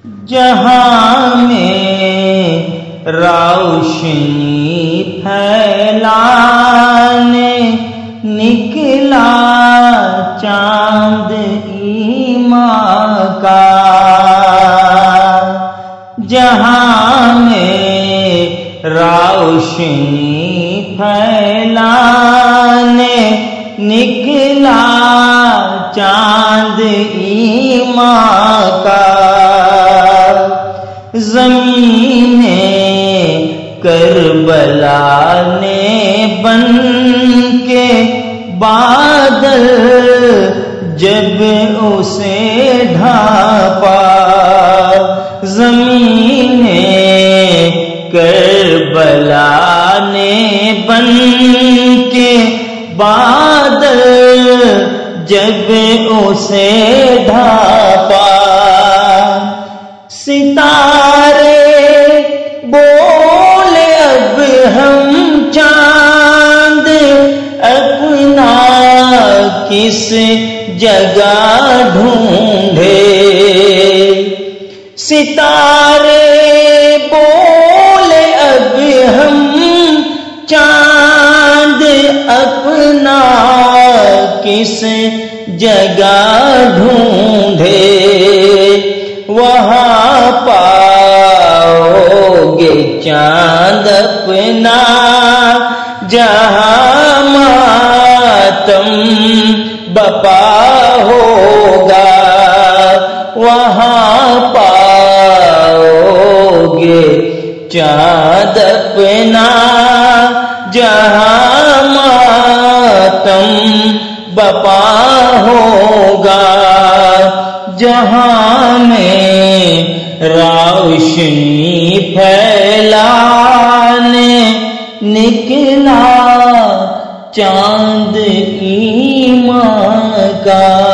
جہاں میں روشنی پھیلانے نکلا چاند ایمان کا، جہاں میں روشنی پھیلانے نکلا چاند ایمان کا، زمین کربلا نے بن کے بادل جب اسے ڈھانپا، زمین کربلا نے بن کے بادل جب اسے ڈھانپا، ستارے بولے اب ہم چاند اپنا کس جگہ ڈھونڈے، ستارے بولے اب ہم چاند اپنا کس جگہ ڈھونڈے، وہاں پاؤ گے چاند اپنا جہاں ماتم بپا ہوگا، وہاں پاؤ گے چاند اپنا جہاں ماتم بپا ہوگا، جہاں میں روشنی پھیلانے نکلا چاند ایمان کا۔